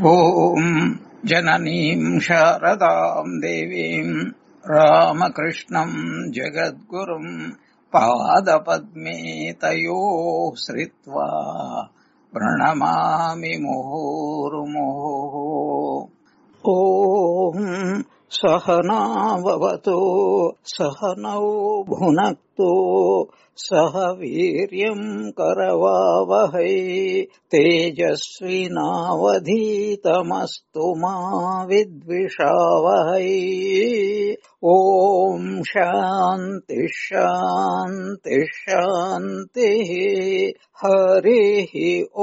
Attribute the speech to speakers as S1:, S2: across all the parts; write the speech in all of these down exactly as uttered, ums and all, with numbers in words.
S1: ॐ जननीं शारदां देवीं रामकृष्णं जगद्गुरुं पादपद्मे तयोः श्रित्वा प्रणमामि मुहुर्मुहुः। ॐ सहना भवतु सहनौ भुनक्तु सह वीर्यम् करवावहै तेजस्विनावधीतमस्तु मा विद्विषावहै। ॐ शान्ति शान्ति शान्तिः। हरिः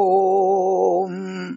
S1: ॐ।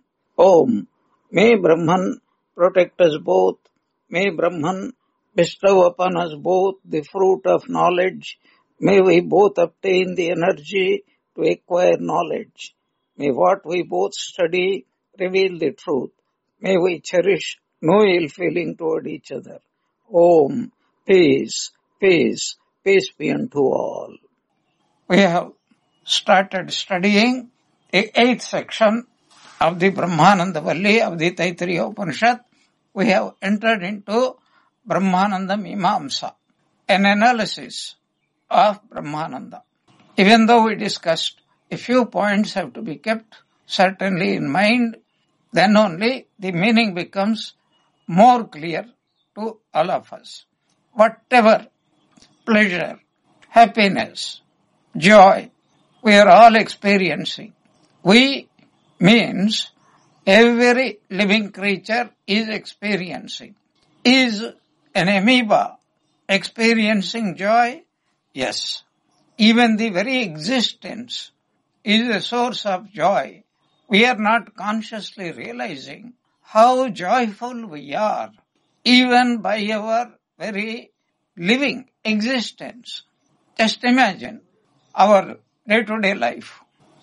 S1: ॐ मे Brahman protect us both. May Brahman bestow upon us both the fruit of knowledge. May we both obtain the energy to acquire knowledge. May what we both study reveal the truth. May we cherish no ill feeling toward each other. Om. Peace, peace, peace be unto all. We have started studying the eighth section of the Brahmananda Valli of the Taittiriya Upanishad. We have entered into Brahmananda Mimamsa, an analysis of Brahmananda. Even though we discussed a few points have to be kept certainly in mind, then only the meaning becomes more clear to all of us. Whatever pleasure, happiness, joy we are all experiencing, we means every living creature is experiencing. Is an amoeba experiencing joy? Yes. Even the very existence is a source of joy. We are not consciously realizing how joyful we are, even by our very living existence. Just imagine our day-to-day life.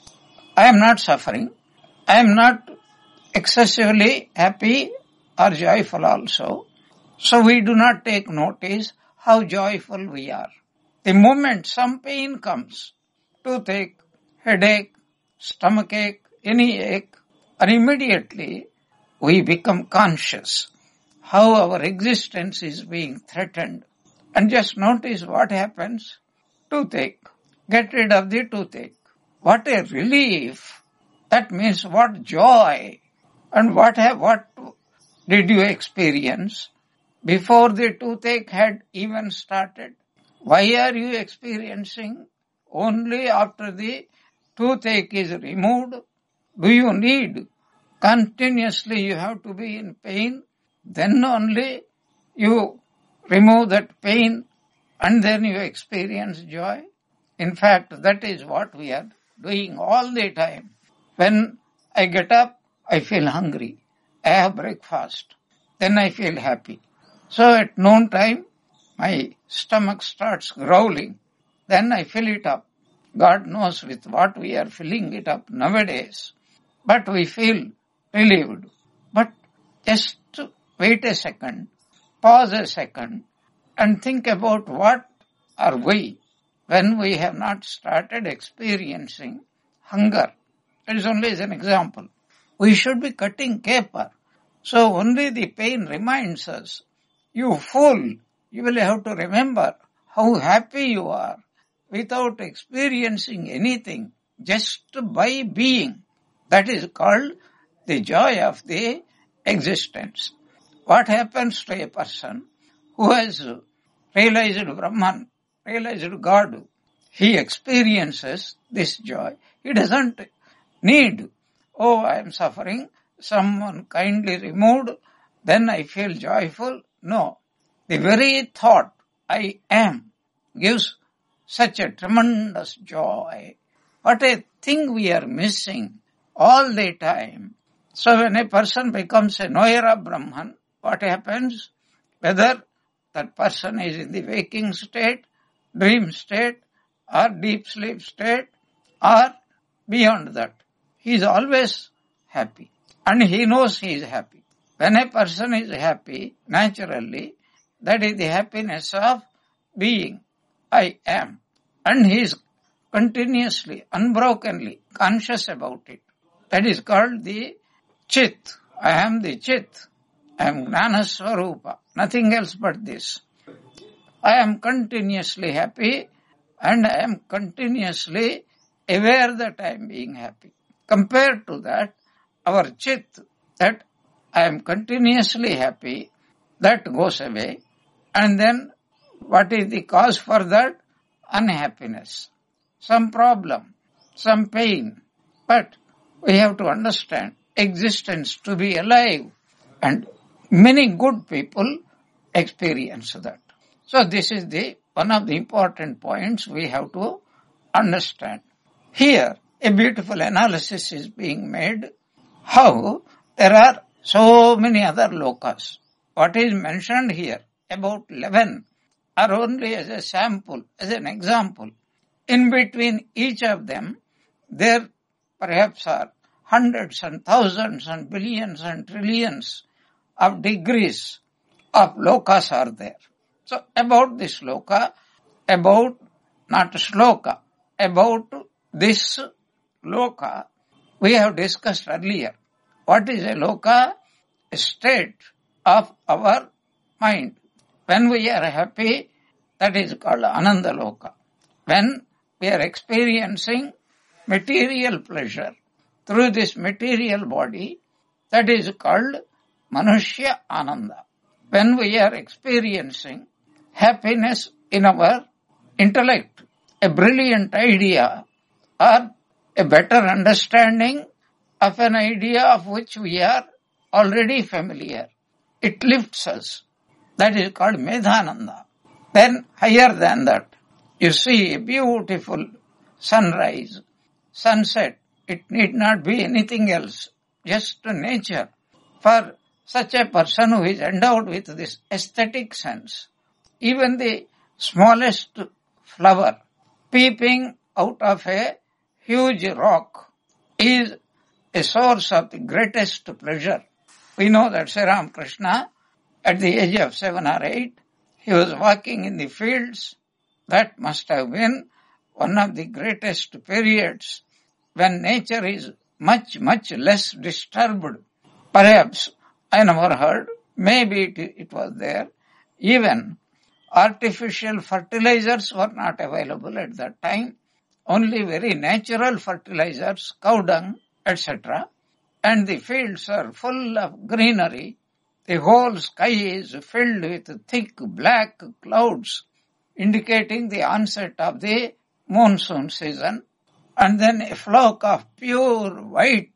S1: I am not suffering. I am not excessively happy or joyful also. So we do not take notice how joyful we are. The moment some pain comes, toothache, headache, stomachache, any ache, and immediately we become conscious how our existence is being threatened. And just notice what happens. Toothache. Get rid of the toothache. What a relief. That means what joy. And what have, what did you experience before the toothache had even started? Why are you experiencing only after the toothache is removed? Do you need continuously you have to be in pain? Then only you remove that pain and then you experience joy. In fact, that is what we are doing all the time. When I get up, I feel hungry. I have breakfast. Then I feel happy. So at noon time, my stomach starts growling. Then I fill it up. God knows with what we are filling it up nowadays. But we feel relieved. But just wait a second, pause a second, and think about what are we when we have not started experiencing hunger. It is only as an example. We should be cutting caper. So only the pain reminds us, you fool, you will have to remember how happy you are without experiencing anything, just by being. That is called the joy of the existence. What happens to a person who has realized Brahman, realized God? He experiences this joy. He doesn't need, oh, I am suffering, someone kindly removed, then I feel joyful. No. The very thought, I am, gives such a tremendous joy. What a thing we are missing all the time. So when a person becomes a knower of Brahman, what happens? Whether that person is in the waking state, dream state, or deep sleep state, or beyond that, he is always happy. And he knows he is happy. When a person is happy, naturally, that is the happiness of being. I am. And he is continuously, unbrokenly conscious about it. That is called the chit I am the Chit. I am Gnana Swarupa. Nothing else but this. I am continuously happy and I am continuously aware that I am being happy. Compared to that, our Chit, that I am continuously happy, that goes away. And then what is the cause for that? Unhappiness, some problem, some pain. But we have to understand existence to be alive, and many good people experience that. So this is the one of the important points we have to understand. Here, a beautiful analysis is being made how there are so many other lokas. What is mentioned here, about eleven, are only as a sample, as an example. In between each of them, there perhaps are hundreds and thousands and billions and trillions of degrees of lokas are there. So about this loka, about, not shloka, about this loka, we have discussed earlier. What is a loka? A state of our mind. When we are happy, that is called Ananda Loka. When we are experiencing material pleasure through this material body, that is called Manushya Ananda. When we are experiencing happiness in our intellect, a brilliant idea or a better understanding of an idea of which we are already familiar, it lifts us. That is called Medhananda. Then higher than that, you see a beautiful sunrise, sunset. It need not be anything else, just nature. For such a person who is endowed with this aesthetic sense, even the smallest flower peeping out of a huge rock is a source of the greatest pleasure. We know that Sri Ramakrishna, at the age of seven or eight, he was walking in the fields. That must have been one of the greatest periods when nature is much, much less disturbed. Perhaps, I never heard, maybe it, it was there, even artificial fertilizers were not available at that time. Only very natural fertilizers, cow dung, et cetera. And the fields are full of greenery. The whole sky is filled with thick black clouds, indicating the onset of the monsoon season. And then a flock of pure white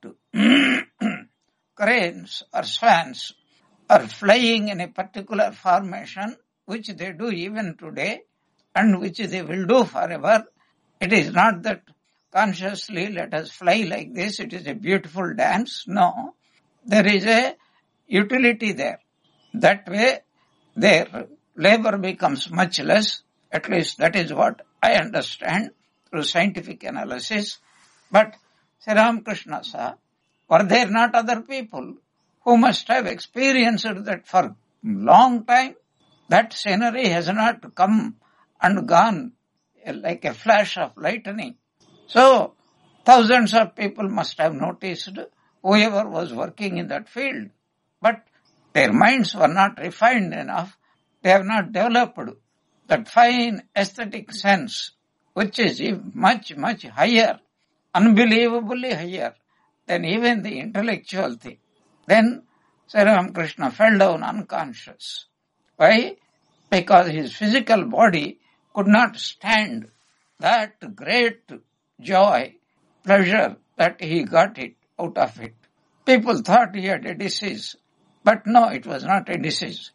S1: cranes or swans are flying in a particular formation, which they do even today, and which they will do forever. It is not that consciously let us fly like this, it is a beautiful dance. No, there is a utility there. That way their labor becomes much less. At least that is what I understand through scientific analysis. But Sri Ramakrishna saw, were there not other people who must have experienced that for a long time? That scenery has not come and gone like a flash of lightning. So, thousands of people must have noticed whoever was working in that field. But their minds were not refined enough. They have not developed that fine aesthetic sense, which is much, much higher, unbelievably higher than even the intellectual thing. Then Sri Ramakrishna fell down unconscious. Why? Because his physical body could not stand that great joy, pleasure that he got it out of it. People thought he had a disease, but no, it was not a disease.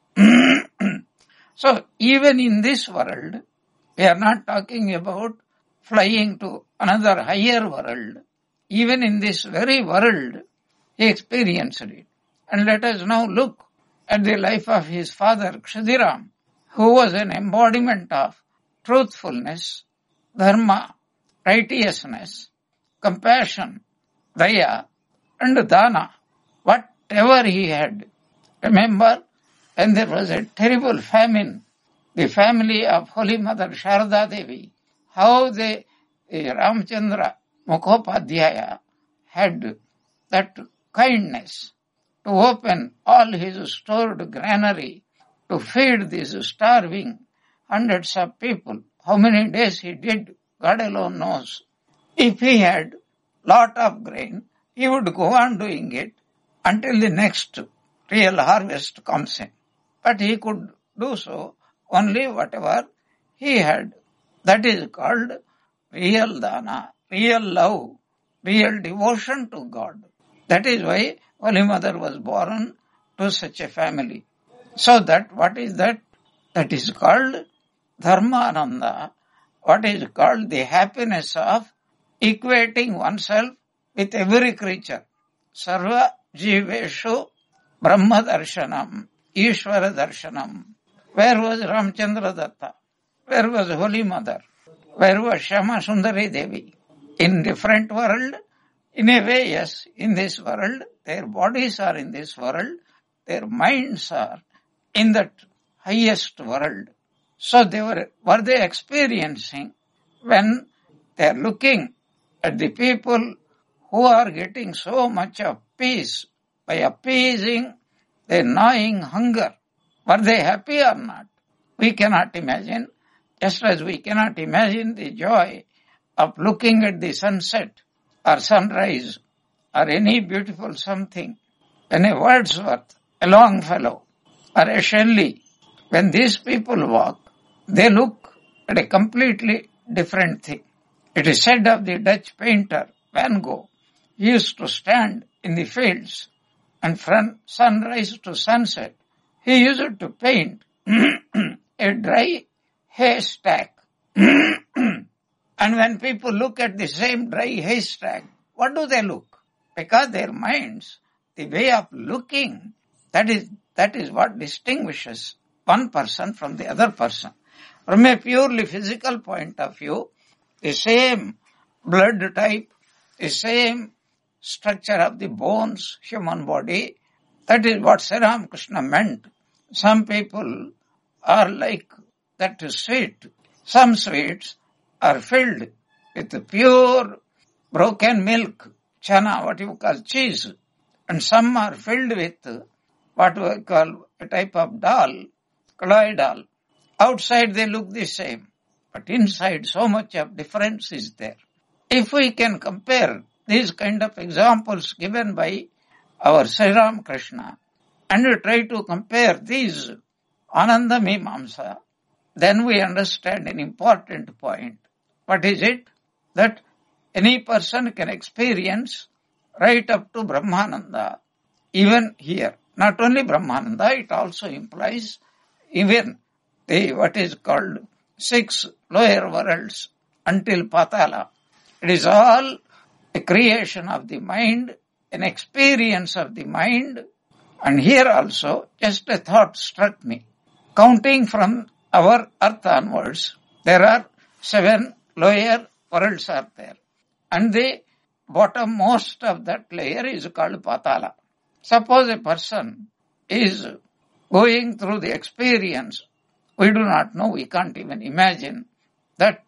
S1: So even in this world, we are not talking about flying to another higher world. Even in this very world, he experienced it. And let us now look at the life of his father, Kshudiram, who was an embodiment of truthfulness, dharma, righteousness, compassion, daya, and dana, whatever he had. Remember, when there was a terrible famine, the family of Holy Mother Sharda Devi, how they, Ramchandra Mukhopadhyaya had that kindness to to open all his stored granary to feed these starving hundreds of people. How many days he did, God alone knows. If he had lot of grain, he would go on doing it until the next real harvest comes in. But he could do so only whatever he had. That is called real dana, real love, real devotion to God. That is why Holy Mother was born to such a family. So that, what is that? That is called Dharmananda. What is called the happiness of equating oneself with every creature. Sarva Jiveshu Brahma Darshanam, Ishvara Darshanam. Where was Ramchandra Datta? Where was Holy Mother? Where was Shama Sundari Devi? In different world? In a way, yes, in this world, their bodies are in this world, their minds are in that highest world. So they were, were they experiencing when they are looking at the people who are getting so much of peace by appeasing their gnawing hunger? Were they happy or not? We cannot imagine, just as we cannot imagine the joy of looking at the sunset or sunrise or any beautiful something. When a Wordsworth, a Longfellow, or a Shelley, when these people walk, they look at a completely different thing. It is said of the Dutch painter Van Gogh, he used to stand in the fields and from sunrise to sunset, he used to paint a dry haystack. And when people look at the same dry haystack, what do they look? Because their minds, the way of looking, that is, that is what distinguishes one person from the other person. From a purely physical point of view, the same blood type, the same structure of the bones, human body, that is what Sri Ramakrishna meant. Some people are like that sweet. Some sweets are filled with pure broken milk, chana, what you call cheese, and some are filled with what we call a type of dal, kalai dal. Outside they look the same, but inside so much of difference is there. If we can compare these kind of examples given by our Sri Ramakrishna, and we try to compare these Ananda Mimamsa, then we understand an important point. What is it? That any person can experience right up to Brahmananda, even here. Not only Brahmananda, it also implies even the what is called six lower worlds until Patala. It is all a creation of the mind, an experience of the mind. And here also, just a thought struck me. Counting from our earth onwards, there are seven lower worlds are there. And the bottommost of that layer is called Patala. Suppose a person is going through the experience, we do not know, we can't even imagine that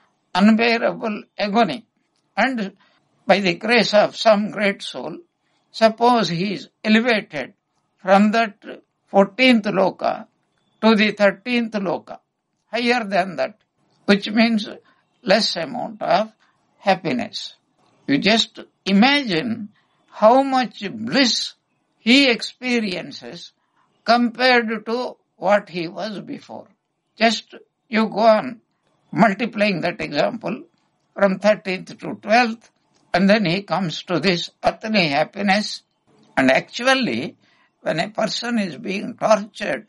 S1: unbearable agony. And by the grace of some great soul, suppose he is elevated from that fourteenth loka to the thirteenth loka, higher than that, which means less amount of happiness. You just imagine how much bliss he experiences compared to what he was before. Just you go on multiplying that example from thirteenth to twelfth, and then he comes to this earthly happiness. And actually, when a person is being tortured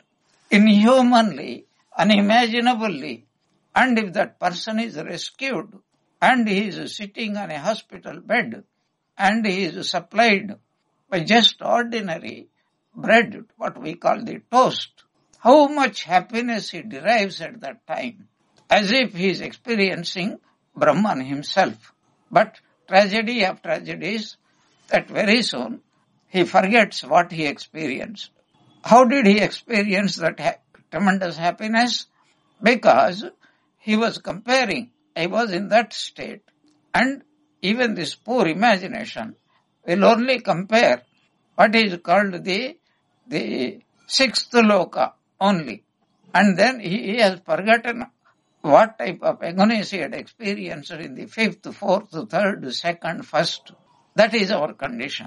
S1: inhumanly, unimaginably, and if that person is rescued, and he is sitting on a hospital bed, and he is supplied by just ordinary bread, what we call the toast, how much happiness he derives at that time, as if he is experiencing Brahman himself. But tragedy of tragedies, that very soon he forgets what he experienced. How did he experience that ha- tremendous happiness? Because he was comparing, I was in that state, and even this poor imagination will only compare what is called the, the sixth loka only. And then he, he has forgotten what type of agonies he had experienced in the fifth, fourth, third, second, first. That is our condition.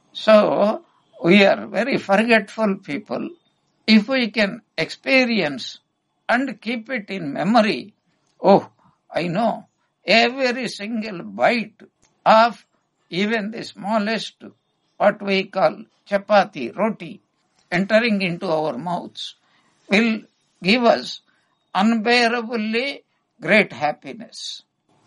S1: So, we are very forgetful people. If we can experience and keep it in memory, oh, I know, every single bite of even the smallest, what we call chapati, roti, entering into our mouths, will give us unbearably great happiness.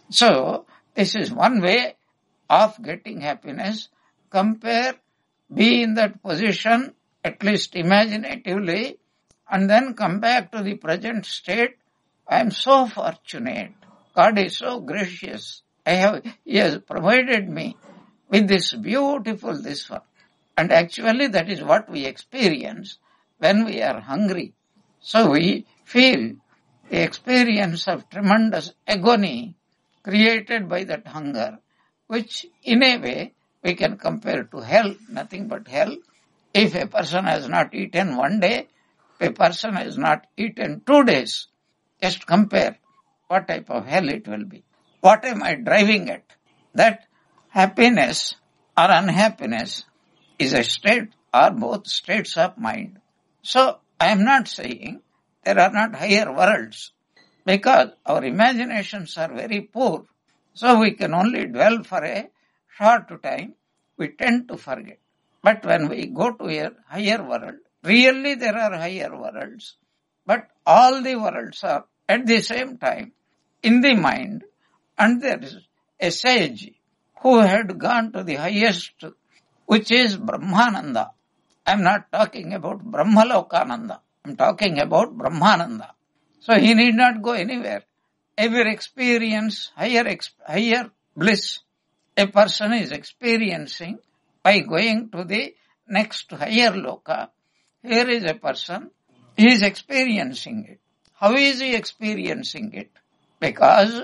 S1: So, this is one way of getting happiness. Compare, be in that position, at least imaginatively, and then come back to the present state. I am so fortunate. God is so gracious. I have, He has provided me with this beautiful this one. And actually that is what we experience when we are hungry. So we feel the experience of tremendous agony created by that hunger, which in a way we can compare to hell, nothing but hell. If a person has not eaten one day, if a person has not eaten two days, just compare what type of hell it will be. What am I driving at? That happiness or unhappiness is a state or both states of mind. So I am not saying there are not higher worlds, because our imaginations are very poor. So we can only dwell for a short time. We tend to forget. But when we go to a higher world, really there are higher worlds, but all the worlds are at the same time in the mind, and there is a sage who had gone to the highest, which is Brahmananda. I am not talking about Brahmalokananda. I am talking about Brahmananda. So he need not go anywhere. Every experience, higher, higher bliss, a person is experiencing by going to the next higher loka. Here is a person, he is experiencing it. How is he experiencing it? Because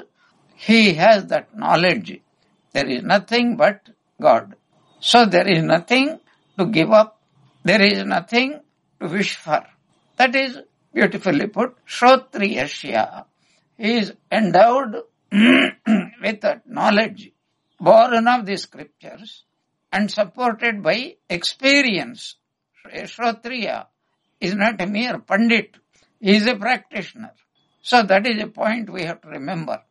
S1: he has that knowledge. There is nothing but God. So there is nothing to give up. There is nothing to wish for. That is beautifully put. Shrotriyasya. He is endowed with that knowledge, born of the scriptures and supported by experience. A Shrotriya is not a mere pandit. He is a practitioner. So that is a point we have to remember.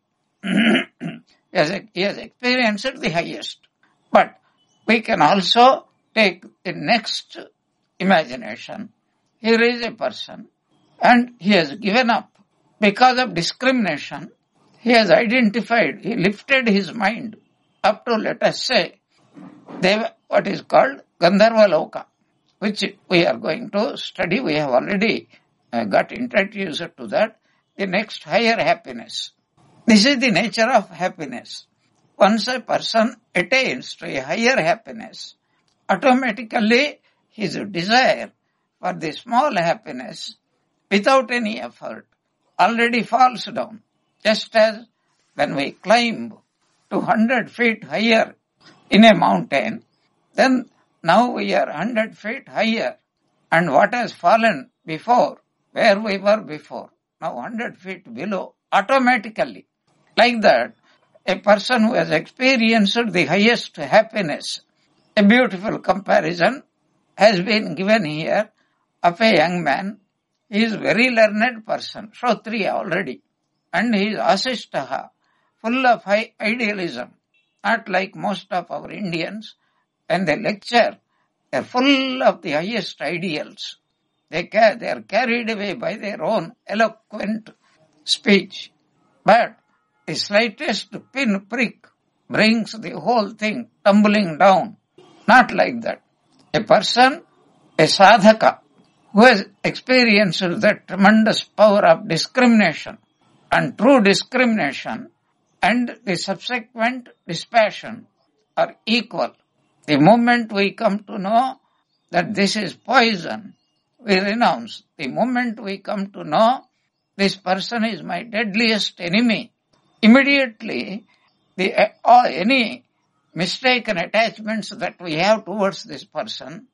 S1: he, has, he has experienced the highest. But we can also take the next imagination. Here is a person and he has given up because of discrimination. He has identified, he lifted his mind up to, let us say, Deva, what is called Gandharva Loka, which we are going to study. We have already uh, got introduced to that. The next higher happiness. This is the nature of happiness. Once a person attains to a higher happiness, automatically his desire for the small happiness without any effort already falls down. Just as when we climb to one hundred feet higher in a mountain, then now we are one hundred feet higher, and what has fallen before, where we were before, now one hundred feet below, automatically. Like that, a person who has experienced the highest happiness, a beautiful comparison has been given here of a young man. He is a very learned person, Shrotriya already, and he is Asistaha, full of high idealism, not like most of our Indians. When they lecture, they are full of the highest ideals. They, ca- they are carried away by their own eloquent speech. But the slightest pin prick brings the whole thing tumbling down. Not like that. A person, a sadhaka, who has experienced that tremendous power of discrimination, and true discrimination and the subsequent dispassion are equal. The moment we come to know that this is poison, we renounce. The moment we come to know this person is my deadliest enemy, immediately the uh, any mistaken attachments that we have towards this person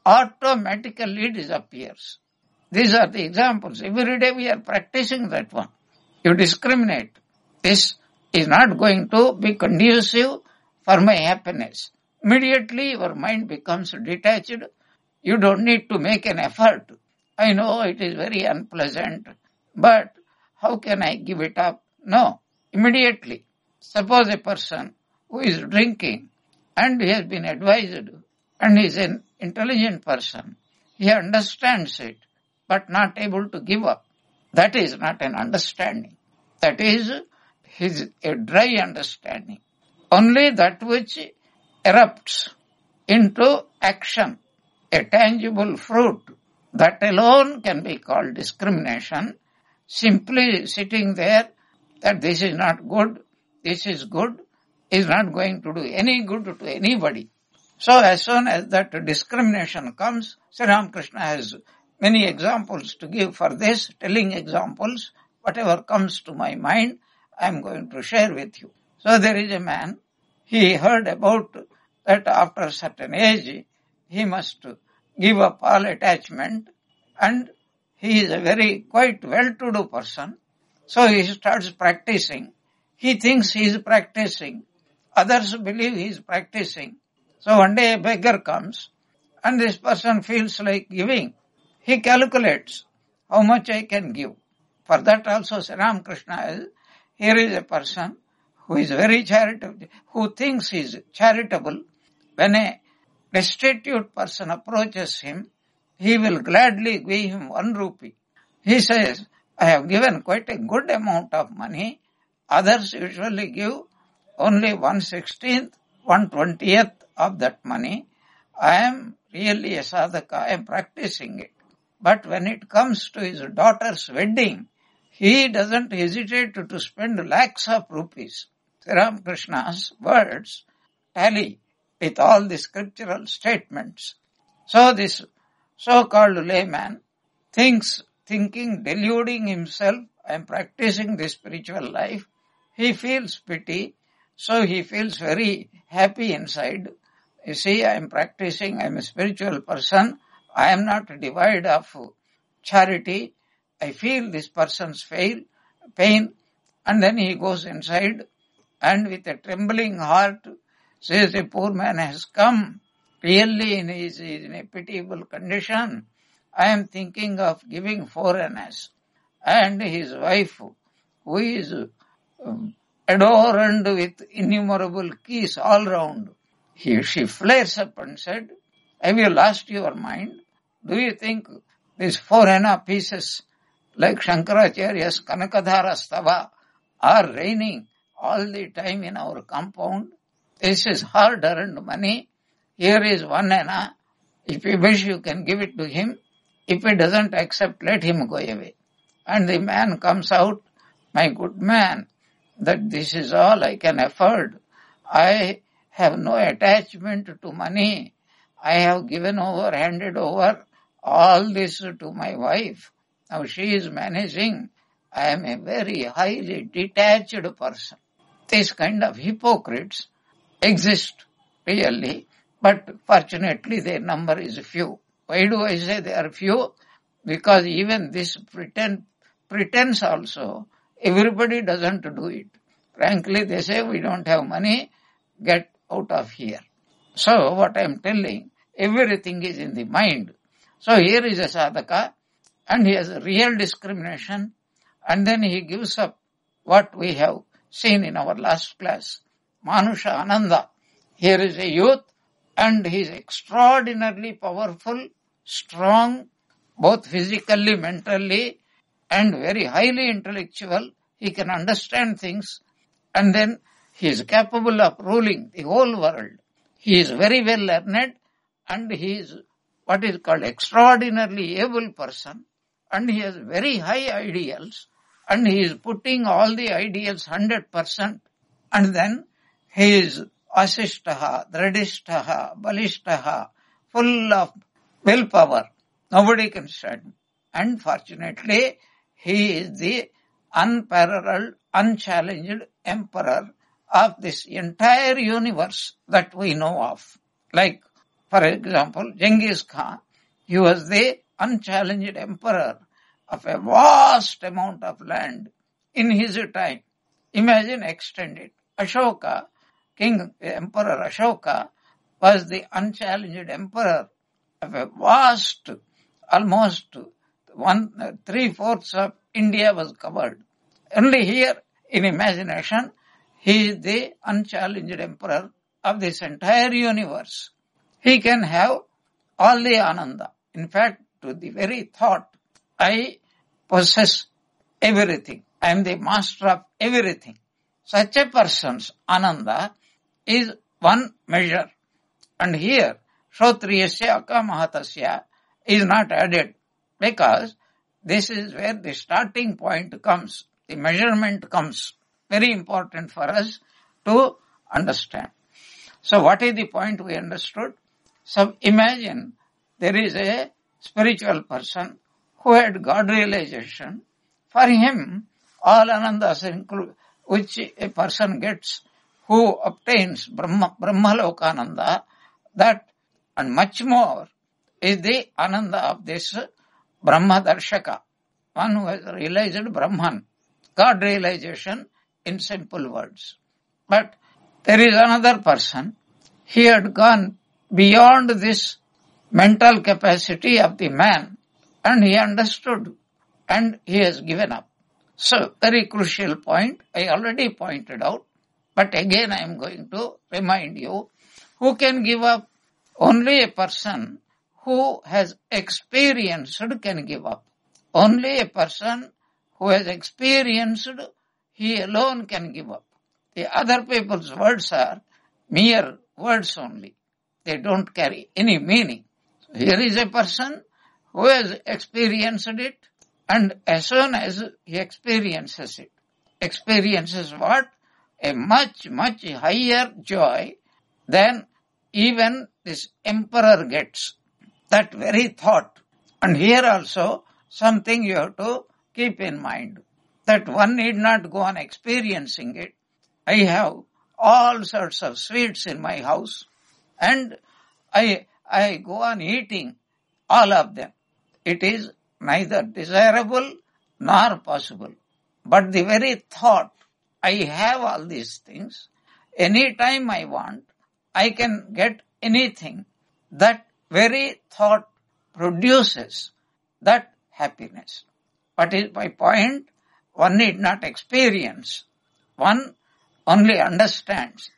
S1: automatically disappears. These are the examples. Every day we are practicing that one. You discriminate. This is not going to be conducive for my happiness. Immediately your mind becomes detached. You don't need to make an effort. I know it is very unpleasant, but how can I give it up? No, immediately. Suppose a person who is drinking and he has been advised and is an intelligent person. He understands it, but not able to give up. That is not an understanding. That is his a dry understanding. Only that which erupts into action, a tangible fruit, that alone can be called discrimination. Simply sitting there that this is not good, this is good, is not going to do any good to anybody. So as soon as that discrimination comes, Sri Ramakrishna has many examples to give for this, telling examples. Whatever comes to my mind, I am going to share with you. So there is a man, he heard about that after a certain age, he must give up all attachment, and he is a very quite well-to-do person. So he starts practicing. He thinks he is practicing. Others believe he is practicing. So one day a beggar comes and this person feels like giving. He calculates how much I can give. For that also Sri Ramakrishna is, here is a person who is very charitable, who thinks he is charitable. When a destitute person approaches him, he will gladly give him one rupee. He says, I have given quite a good amount of money. Others usually give only one sixteenth, one twentieth of that money. I am really a sadhaka, I am practicing it. But when it comes to his daughter's wedding, he doesn't hesitate to, to spend lakhs of rupees. Sri Ramakrishna's words tally with all the scriptural statements. So this so-called layman thinks, thinking, deluding himself, I am practicing this spiritual life. He feels pity, so he feels very happy inside. You see, I am practicing, I am a spiritual person, I am not devoid of charity. I feel this person's fail, pain, and then he goes inside and with a trembling heart says, a poor man has come, really in, his, in a pitiable condition. I am thinking of giving four annas. And his wife, who is um, adorned with innumerable keys all round, he, she flares up and said, have you lost your mind? Do you think these four anna pieces like Shankaracharya's Kanakadhara Stava are raining all the time in our compound? This is hard-earned money. Here is one anna. If you wish, you can give it to him. If he doesn't accept, let him go away. And the man comes out, my good man, that this is all I can afford. I have no attachment to money. I have given over, handed over all this to my wife. Now she is managing. I am a very highly detached person. This kind of hypocrites exist really, but fortunately their number is few. Why do I say they are few? Because even this pretend, pretense also, everybody doesn't do it. Frankly, they say we don't have money, get out of here. So what I am telling, everything is in the mind. So here is a sadhaka and he has a real discrimination and then he gives up what we have seen in our last class. Manusha Ananda. Here is a youth and he is extraordinarily powerful, strong, both physically, mentally, and very highly intellectual. He can understand things and then he is capable of ruling the whole world. He is very well learned and he is what is called extraordinarily able person and he has very high ideals and he is putting all the ideals one hundred percent and then he is asishtaha, dradishtaha, balishtaha, full of willpower. Nobody can stand. And fortunately, he is the unparalleled, unchallenged emperor of this entire universe that we know of. Like For example, Genghis Khan, he was the unchallenged emperor of a vast amount of land in his time. Imagine extend it. Ashoka, King Emperor Ashoka, was the unchallenged emperor of a vast, almost one three fourths of India was covered. Only here, in imagination, he is the unchallenged emperor of this entire universe. He can have all the Ananda. In fact, to the very thought, I possess everything. I am the master of everything. Such a person's Ananda is one measure. And here, Shrotriyasya Akamahatasya is not added because this is where the starting point comes. The measurement comes. Very important for us to understand. So what is the point we understood? So imagine there is a spiritual person who had God realization. For him, all Anandas include, which a person gets who obtains Brahma, Brahmalokananda, that and much more is the Ananda of this Brahma Darshaka, one who has realized Brahman, God realization in simple words. But there is another person, he had gone beyond this mental capacity of the man and he understood and he has given up. So, very crucial point, I already pointed out, but again I am going to remind you, who can give up? Only a person who has experienced can give up. Only a person who has experienced, he alone can give up. The other people's words are mere words only. They don't carry any meaning. So here is a person who has experienced it, and as soon as he experiences it, experiences what? A much, much higher joy than even this emperor gets. That very thought. And here also something you have to keep in mind, that one need not go on experiencing it. I have all sorts of sweets in my house and I, I go on eating all of them. It is neither desirable nor possible. But the very thought, I have all these things, anytime I want, I can get anything. That very thought produces that happiness. What is my point? One need not experience. One only understands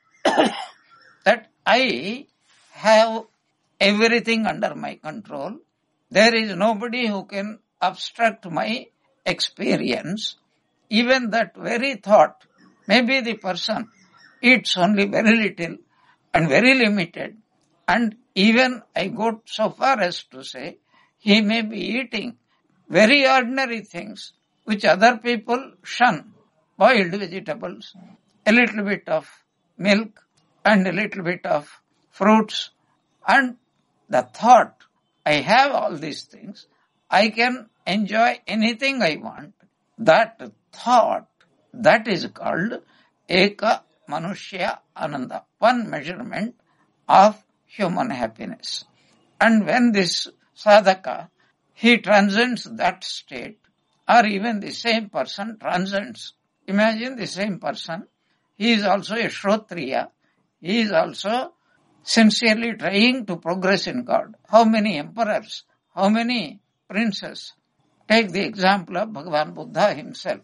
S1: that I have everything under my control. There is nobody who can obstruct my experience. Even that very thought, maybe the person eats only very little and very limited, and even I go so far as to say he may be eating very ordinary things which other people shun, boiled vegetables, a little bit of milk and a little bit of fruits, and the thought, I have all these things, I can enjoy anything I want. That thought, that is called Eka Manushya Ananda, one measurement of human happiness. And when this sadhaka, he transcends that state, or even the same person transcends. Imagine the same person, he is also a Shrotriya, he is also sincerely trying to progress in God. How many emperors, how many princes? Take the example of Bhagavan Buddha himself.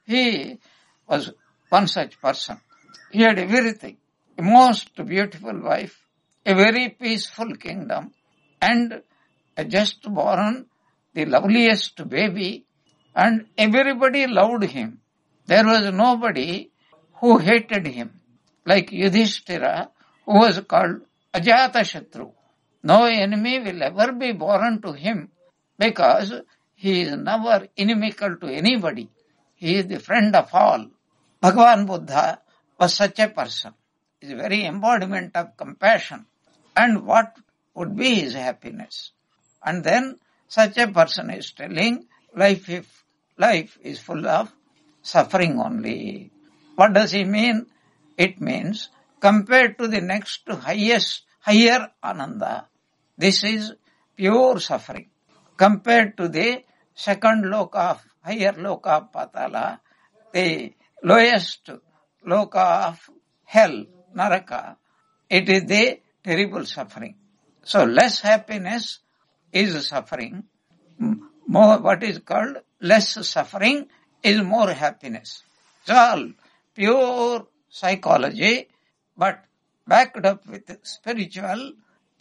S1: He was one such person. He had everything, a most beautiful wife, a very peaceful kingdom, and a just born, the loveliest baby, and everybody loved him. There was nobody who hated him, like Yudhishthira, who was called Ajatashatru. No enemy will ever be born to him because he is never inimical to anybody. He is the friend of all. Bhagavan Buddha was such a person. He is a very embodiment of compassion. And what would be his happiness? And then such a person is telling life, if life is full of suffering only. What does he mean? It means compared to the next highest, higher Ananda, This is pure suffering. Compared to the second loka of, higher loka of Patala, the lowest loka of hell, Naraka, it is the terrible suffering. So less happiness is suffering. More, what is called less suffering is more happiness. It's all pure psychology, but backed up with spiritual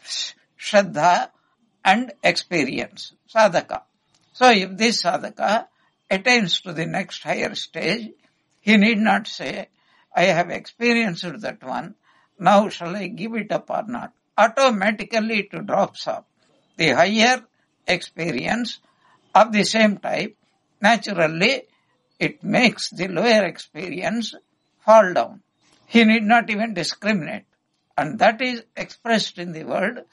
S1: shraddha and experience, sadhaka. So if this sadhaka attains to the next higher stage, he need not say, I have experienced that one, now shall I give it up or not? Automatically it drops off. The higher experience of the same type, naturally it makes the lower experience fall down. He need not even discriminate. And that is expressed in the word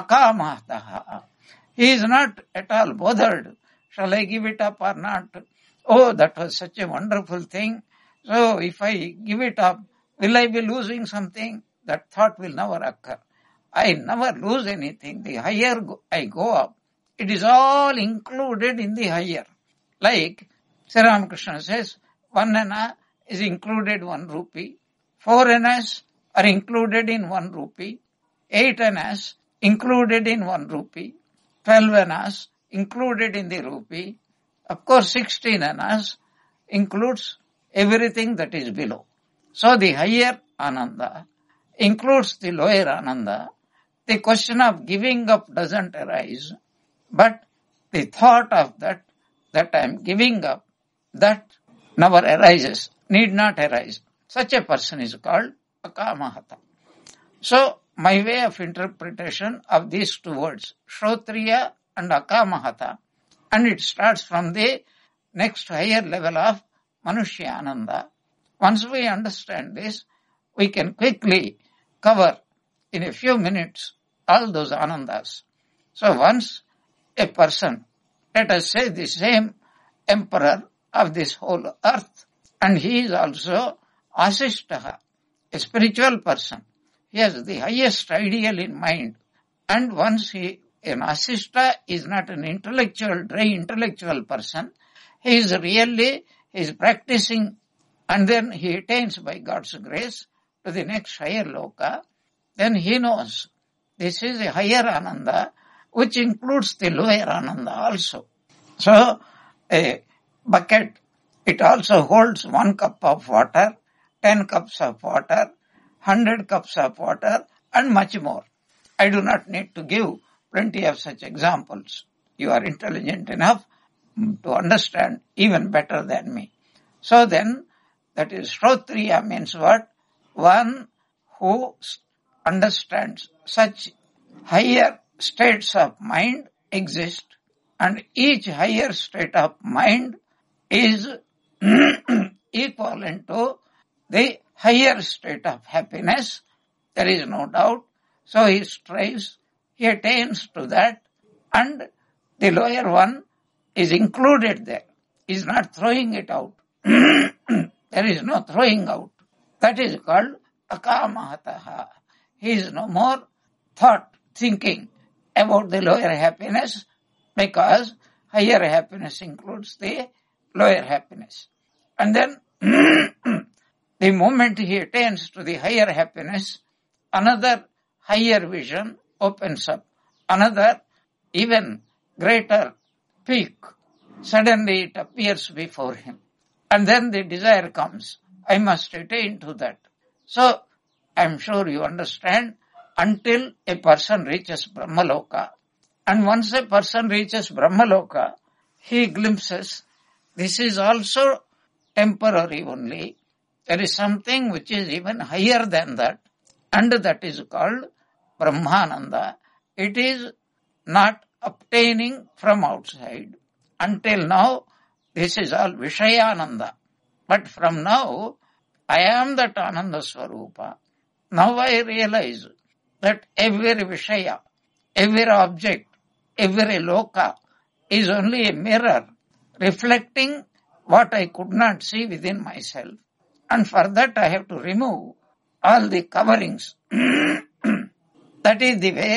S1: akamataha. He is not at all bothered. Shall I give it up or not? Oh, that was such a wonderful thing. So if I give it up, will I be losing something? That thought will never occur. I never lose anything. The higher I go up, it is all included in the higher. Like Sri Ramakrishna says, one anna is included one rupee, four annas are included in one rupee, eight annas included in one rupee, twelve annas included in the rupee. Of course, sixteen annas includes everything that is below. So the higher ananda includes the lower ananda. The question of giving up doesn't arise, but the thought of that, that I am giving up, that never arises, need not arise. Such a person is called akamahata. So, my way of interpretation of these two words, Shrotriya and akamahata, and it starts from the next higher level of Manushya Ananda. Once we understand this, we can quickly cover in a few minutes all those Anandas. So once a person, let us say the same emperor of this whole earth, and he is also Asishtaha, a spiritual person. He has the highest ideal in mind. And once he, an Asishta is not an intellectual, dry intellectual person, he is really, he is practicing, and then he attains by God's grace to the next higher loka, then he knows this is a higher Ananda, which includes the lower Ananda also. So, a bucket, it also holds one cup of water, ten cups of water, hundred cups of water, and much more. I do not need to give plenty of such examples. You are intelligent enough to understand even better than me. So then, that is Shrotriya means what? One who understands such higher states of mind exist, and each higher state of mind is equivalent to the higher state of happiness. There is no doubt. So he strives, he attains to that, and the lower one is included there. He is not throwing it out. There is no throwing out. That is called akamahataha. He is no more thought, thinking about the lower happiness, because higher happiness includes the lower happiness. And then the moment he attains to the higher happiness, another higher vision opens up. Another even greater peak. Suddenly it appears before him. And then the desire comes. I must attain to that. So, I am sure you understand, until a person reaches Brahmaloka. And once a person reaches Brahmaloka, he glimpses, this is also temporary only. There is something which is even higher than that, and that is called Brahmananda. It is not obtaining from outside. Until now, this is all Vishayananda. But from now, I am that Ananda Swarupa. Now I realize that every Vishaya, every object, every loka is only a mirror reflecting what I could not see within myself. And for that I have to remove all the coverings. That is the way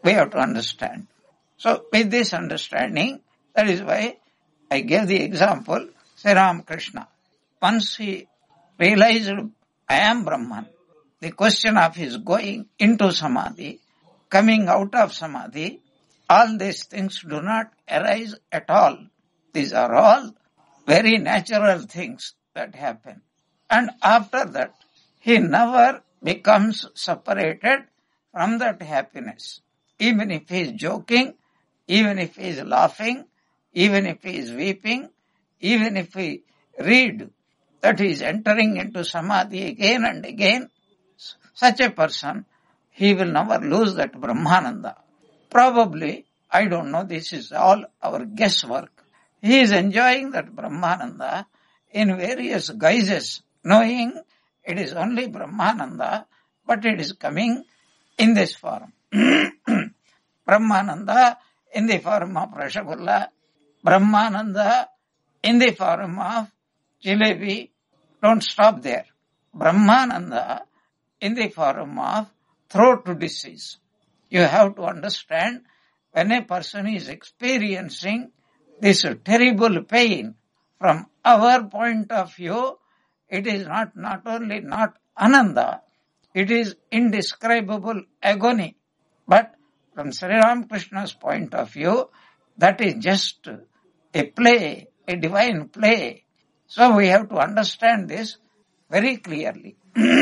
S1: we have to understand. So with this understanding, that is why I gave the example, Sri Ramakrishna. Once he realized, I am Brahman, the question of his going into Samadhi, coming out of Samadhi, all these things do not arise at all. These are all very natural things that happen. And after that, he never becomes separated from that happiness. Even if he is joking, even if he is laughing, even if he is weeping, even if he read that he is entering into Samadhi again and again, such a person, he will never lose that Brahmananda. Probably, I don't know, this is all our guesswork. He is enjoying that Brahmananda in various guises, knowing it is only Brahmananda, but it is coming in this form. Brahmananda in the form of Rasgulla, Brahmananda in the form of Jalebi. Don't stop there. Brahmananda in the form of throat disease. You have to understand, when a person is experiencing this terrible pain, from our point of view, it is not, not only not Ananda, it is indescribable agony. But from Sri Ramakrishna's point of view, that is just a play, a divine play. So we have to understand this very clearly.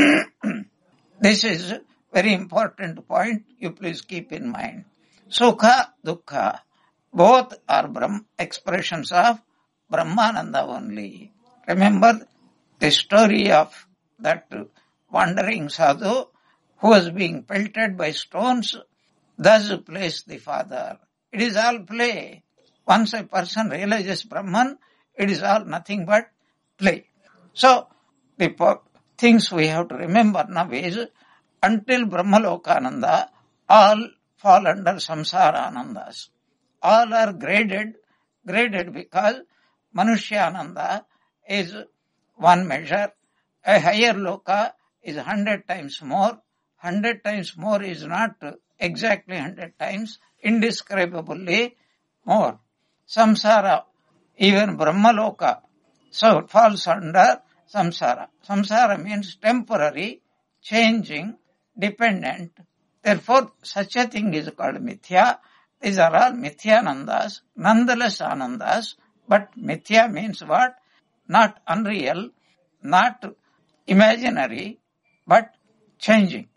S1: This is a very important point, you please keep in mind. Sukha, Dukkha, both are Brahm, expressions of Brahmananda only. Remember the story of that wandering sadhu who was being pelted by stones, thus plays the father. It is all play. Once a person realizes Brahman, it is all nothing but play. So, the things we have to remember now is, until Brahmalokananda, all fall under Samsara Anandas. All are graded, graded because Manushyananda is one measure, a higher loka is hundred times more, hundred times more is not exactly hundred times, indescribably more. Samsara, even Brahmaloka, so it falls under Samsara. Samsara means temporary, changing, dependent. Therefore, such a thing is called Mithya. These are all Mithyanandas, nonetheless Anandas, but Mithya means what? Not unreal, not imaginary, but changing.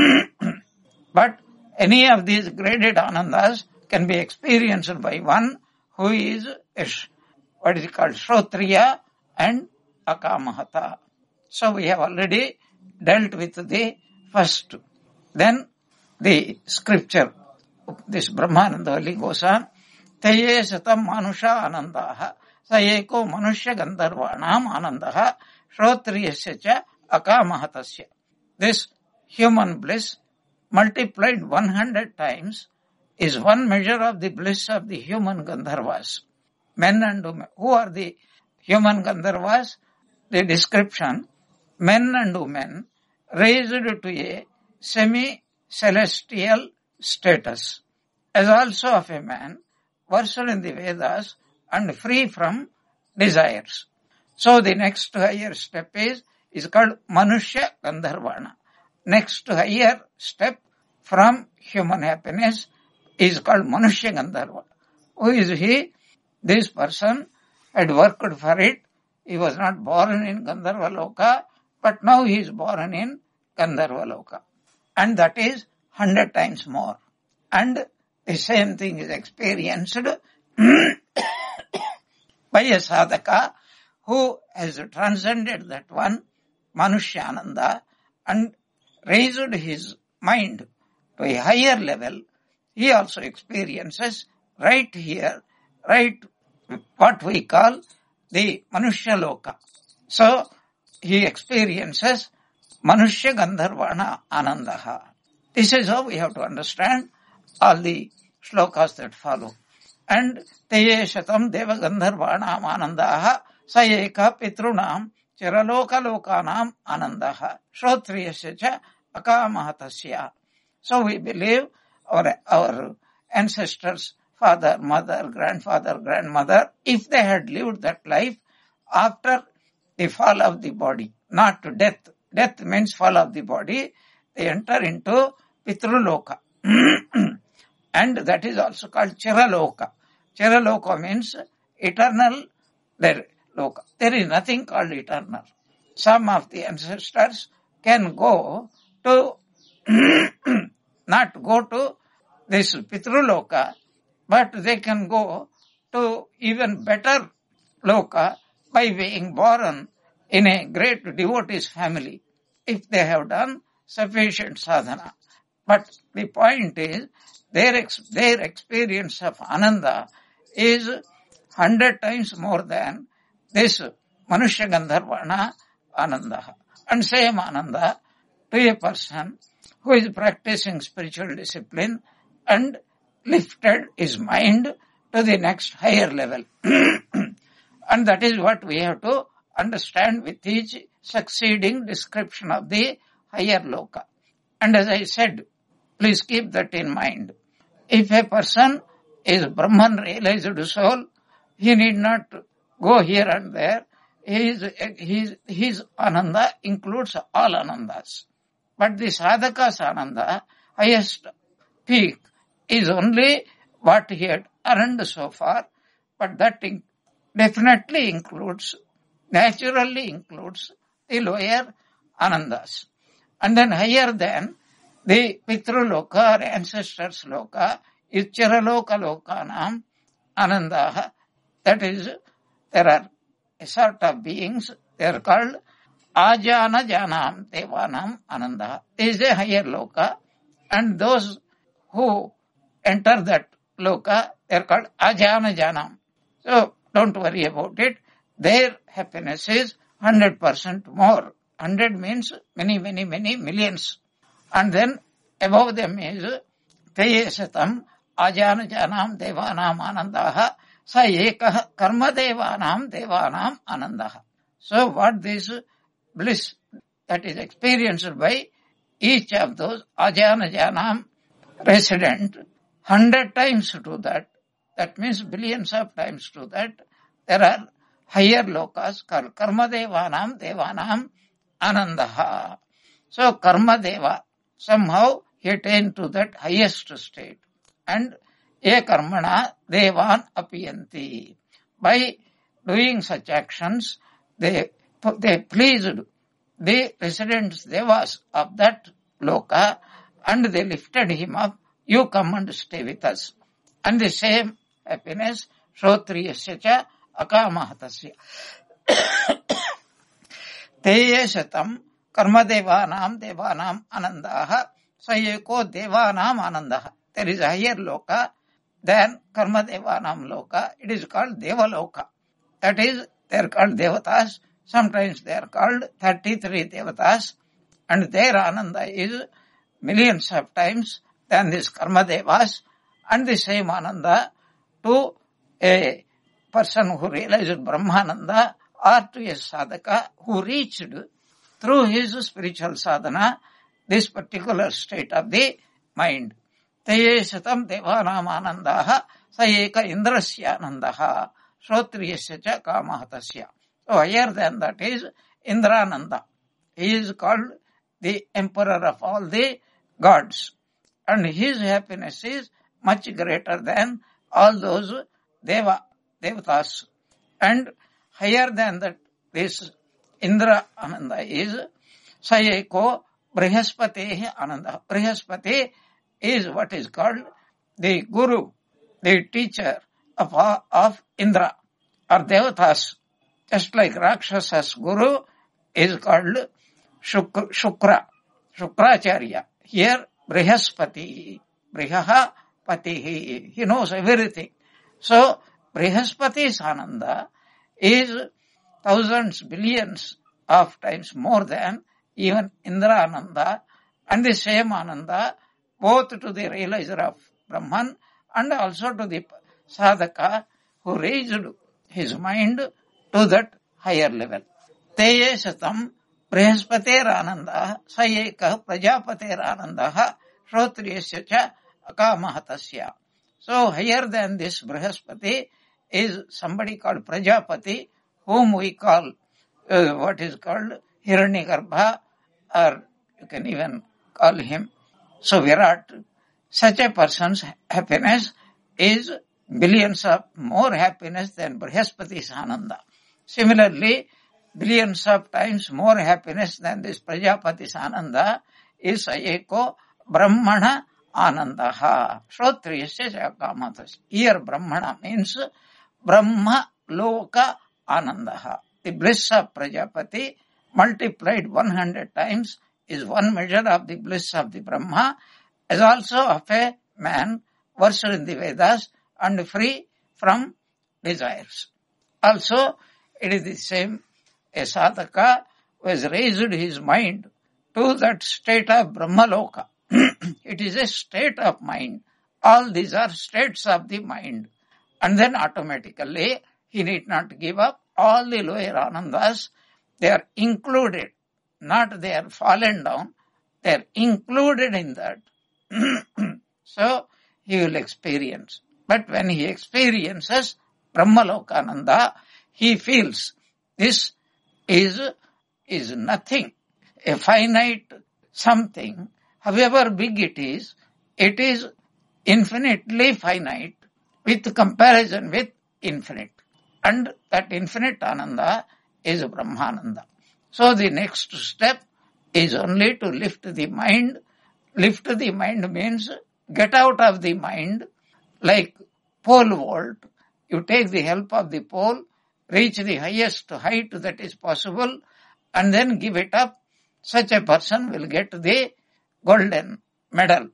S1: But any of these graded Anandas can be experienced by one who is a, what is called Shrotriya and Akamahata. So we have already dealt with the first. Then the scripture, this Brahmananda only goes on. Taye satam manusha anandaha sayeko manushya gandharvanam anandaha shrotriyasya cha akamahatasya. This human bliss multiplied one hundred times is one measure of the bliss of the human Gandharvas. Men and women. Who are the human Gandharvas? The description, men and women raised to a semi-celestial status, as also of a man, versed in the Vedas and free from desires. So the next higher step is, is called Manushya Gandharvana. Next higher step from human happiness is called Manushya Gandharva. Who is he? This person had worked for it. He was not born in Gandharva Loka, but now he is born in Gandharva Loka. And that is hundred times more. And the same thing is experienced by a sadhaka who has transcended that one, Manushyananda, and raised his mind to a higher level. He also experiences right here, right what we call the Manushya Loka. So, he experiences Manushya Gandharvana Anandaha. This is how we have to understand all the shlokas that follow. And Teye Shatam Deva Gandharvanam Anandaha Sayeka Pitrunam Chiraloka Lokanam Anandaha Shrotriyasya cha Akamahatasya. So we believe our, our ancestors, father, mother, grandfather, grandmother, if they had lived that life after the fall of the body, not death. Death means fall of the body. They enter into Pitruloka. And that is also called Chiraloka. Chiraloka means eternal there, loka. There is nothing called eternal. Some of the ancestors can go to, not go to this Pitruloka, but they can go to even better loka by being born in a great devotee's family, if they have done sufficient sadhana. But the point is, their, ex- their experience of Ananda is hundred times more than this Manushya Gandharvana Ananda. And same Ananda to a person who is practicing spiritual discipline and lifted his mind to the next higher level. And that is what we have to understand with each succeeding description of the higher loka. And as I said, please keep that in mind. If a person is Brahman realized soul, he need not go here and there. His, his, his Ananda includes all Anandas. But the sadhaka's Ananda, highest peak, is only what he had earned so far, but that in, definitely includes, naturally includes the lower Anandas. And then higher than the Pitruloka or ancestors loka is Chiraloka Lokanam Anandaha. That is, there are a sort of beings, they are called Ajana Janam Devanam Anandaha. This is a higher loka, and those who enter that loka, they are called Ajana Janam. So, don't worry about it. Their happiness is one hundred percent more. one hundred means many, many, many millions. And then above them is Teye Satam Ajana Janam Devanam Anandaha Sa Ekah Karma Devanam Devanam Anandaha. So what this bliss that is experienced by each of those Ajana Janam resident, hundred times to that, that means billions of times to that, there are higher lokas called Karma Devanam Devanam Anandaha. So Karma Deva, somehow he attained to that highest state. And e karmana devan apiyanti. By doing such actions, they, they pleased the residents devas of that loka, and they lifted him up. You come and stay with us. And the same happiness, Shrotriyasya cha akamahatasya. Teye satam karma devanam devanam anandaha sayeko devanam anandaha. There is a higher loka than karma devanam loka. It is called devaloka. That is, they are called devatas. Sometimes they are called thirty-three devatas. And their ananda is millions of times than this karma devas. And the same ananda to a person who realized Brahmananda or to a sadhaka who reached through his spiritual sadhana this particular state of the mind. Teye satam devanam anandaha sa eka indrasya anandaha shrotriyasya cha kamahatasya. So higher than that is Indrananda. He is called the emperor of all the gods. And his happiness is much greater than all those deva, devatas. And higher than that, this Indra Ananda is Sayeko Brihaspati Ananda. Brihaspati is what is called the guru, the teacher of, of Indra or devatas. Just like Rakshasa's guru is called Shukra, Shukra Shukracharya. Here, Brihaspati, Brihaha Patihi, he knows everything. So, Brihaspati's Ananda is thousands, billions of times more than even Indra Ananda, and the same Ananda both to the realizer of Brahman and also to the sadhaka who raised his mind to that higher level. Teye satam Brihaspate Ananda Sayeka Prajapate Ananda Shrotriyasya cha akamahatasya. So higher than this Brihaspati is somebody called Prajapati, whom we call uh, what is called Hiranyagarbha, or you can even call him so Virat. Such a person's happiness is billions of more happiness than Brihaspati's Ananda. Similarly, billions of times more happiness than this Prajapati's Ananda is Ayeko Brahmana Anandaha. Shrotriyasya Kamatas. Here Brahmana means Brahma Loka Anandaha. The bliss of Prajapati multiplied one hundred times is one measure of the bliss of the Brahma, as also of a man versed in the Vedas and free from desires. Also, it is the same, a sadhaka who has raised his mind to that state of Brahmaloka. It is a state of mind. All these are states of the mind. And then automatically, he need not give up all the lower anandas. They are included, not they are fallen down. They are included in that. So, he will experience. But when he experiences Brahmalokananda, he feels this is, is nothing. A finite something, however big it is, it is infinitely finite with comparison with infinite. And that infinite Ananda is Brahmananda. So the next step is only to lift the mind. Lift the mind means get out of the mind like pole vault. You take the help of the pole, reach the highest height that is possible, and then give it up. Such a person will get the golden medal.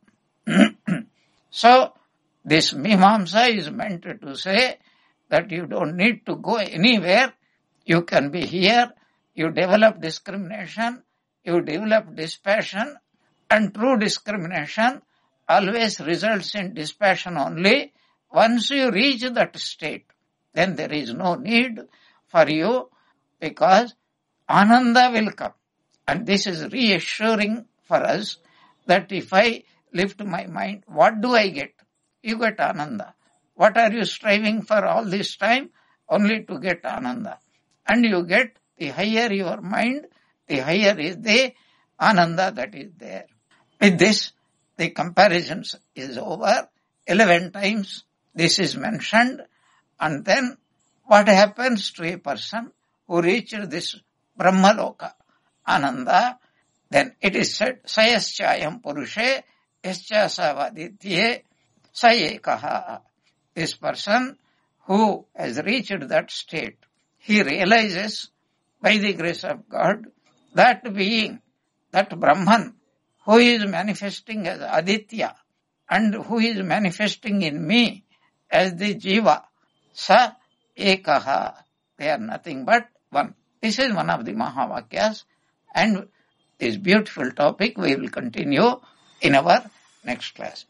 S1: So, this Mimamsa is meant to say that you don't need to go anywhere. You can be here. You develop discrimination. You develop dispassion. And true discrimination always results in dispassion only. Once you reach that state, then there is no need for you, because Ananda will come. And this is reassuring for us that if I lift my mind, what do I get? You get Ananda. What are you striving for all this time? Only to get Ananda. And you get, the higher your mind, the higher is the Ananda that is there. With this, the comparisons is over. Eleven times this is mentioned. And then what happens to a person who reaches this Brahmaloka Ananda? Then it is said, Sayaschayam Purushe Yascha Savaditye Sayekaha. This person who has reached that state, he realizes by the grace of God that being, that Brahman, who is manifesting as Aditya and who is manifesting in me as the Jiva, Sa Ekaha. They are nothing but one. This is one of the Mahavakyas, and this beautiful topic we will continue in our next class.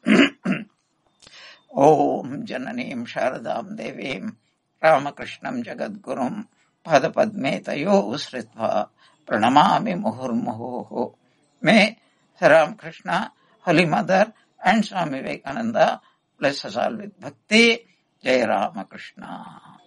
S1: Om Jananim Sharadam Devim Ramakrishnam Jagadgurum Padapadme Tayo Usritva Pranamami Muhurmuhu. May Ram Krishna, Holy Mother and Swami Vivekananda bless us all with bhakti. Jai Ramakrishna.